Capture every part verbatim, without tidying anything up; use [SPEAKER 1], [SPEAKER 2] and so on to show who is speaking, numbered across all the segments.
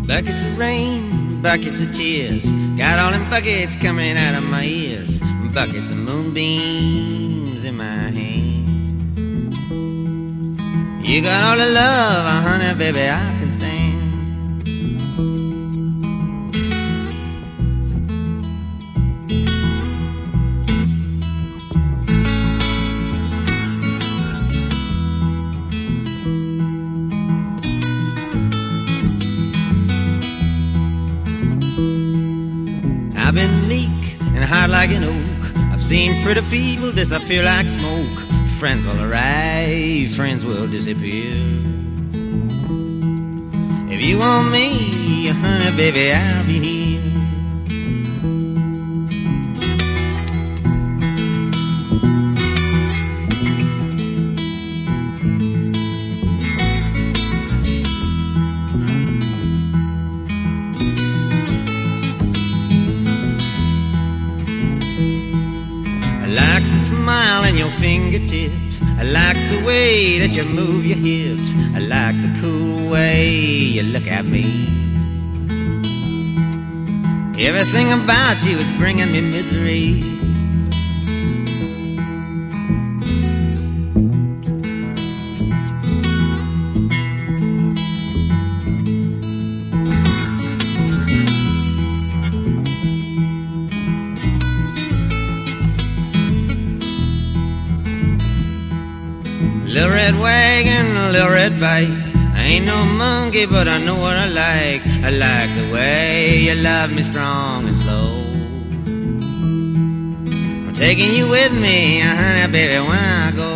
[SPEAKER 1] Buckets of rain, buckets of tears, got all them buckets coming out of my ears. Buckets of moonbeams in my hand. You got all the love, uh, honey, baby, I can stand. I've been meek and hard like an oak. I've seen pretty people disappear like smoke. Friends will arrive, friends will disappear. If you want me, honey, baby, I'll be here. I like the smile in your fingertips. I like the way that you move your hips. I like the cool way you look at me. Everything about you is bringing me misery. Little red wagon, little red bike. I ain't no monkey, but I know what I like. I like the way you love me strong and slow. I'm taking you with me, honey, baby, when I go.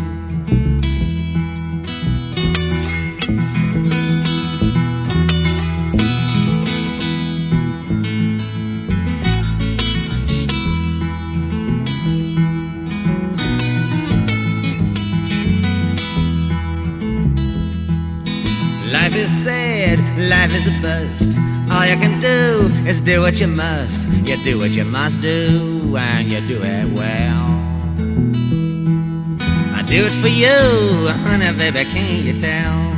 [SPEAKER 1] Life is sad, life is a bust. All you can do is do what you must. You do what you must do, and you do it well. I do it for you, honey, baby, can't you tell?